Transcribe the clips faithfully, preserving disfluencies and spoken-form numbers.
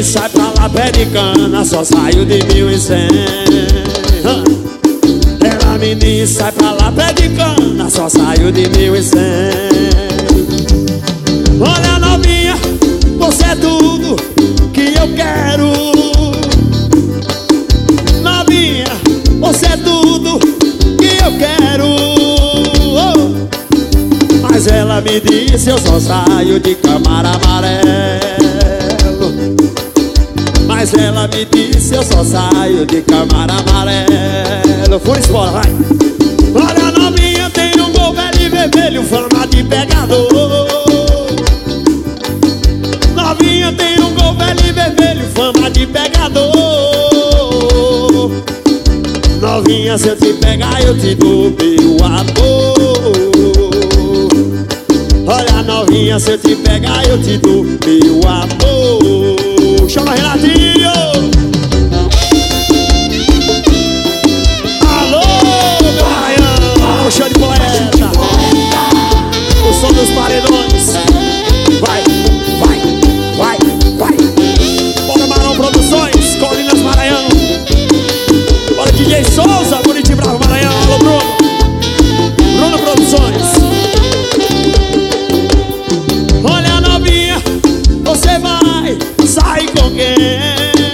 disse, sai pra lá, pé de cana, só saio de mil e cem. Ela me disse, sai pra lá, pé de cana, só saio de mil e cem. Olha, novinha, você é tudo que eu quero. Novinha, você é tudo que eu quero. Mas ela me disse, eu só saio de Camaro amarelo. Mas ela me disse, eu só saio de Camaro amarelo. Fui embora, vai. Olha, novinha, tem um Gol velho e vermelho, fama de pegador. Novinha, tem um Gol velho e vermelho, fama de pegador. Novinha, se eu te pegar, eu te dou meu amor. Olha, novinha, se eu te pegar, eu te dou meu amor. Chama Renatinho! Alô, meu Maranhão! O show de poeta! O som dos paredões! Vai, vai, vai, vai! Bora, Marão Produções, Colinas Maranhão! Bora, D J Souza, Bonito e Bravo Maranhão! Alô, Bruno! Bruno Produções! Olha, novinha, você vai sair com quem?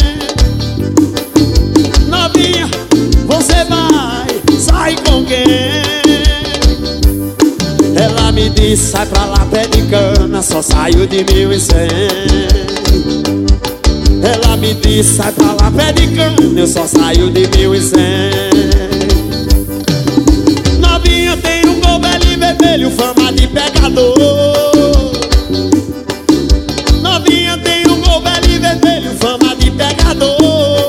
Novinha, você vai sair com quem? Ela me disse, sai pra lá, pé de cana, só saio de mil e cem. Ela me disse, sai pra lá, pé de cana, eu só saio de mil e cem. Novinha, tem um Gol velho e vermelho, fama de pegador. Novinha, tem um Gol velho e vermelho, fama de pegador.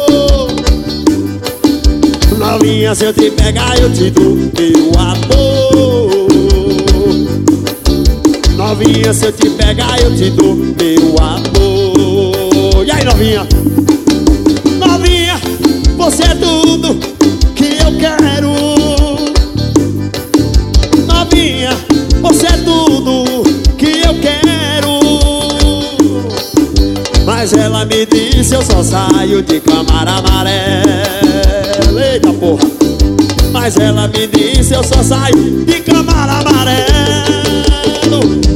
Novinha, se eu te pegar, eu te dou meu amor. Novinha, se eu te pegar, eu te dou meu amor. E aí, novinha? Novinha, você é tudo que eu quero. Novinha, você é tudo que eu quero. Mas ela me disse, eu só saio de Camaro amarelo. Eita porra! Mas ela me disse, eu só saio de Camaro amarelo.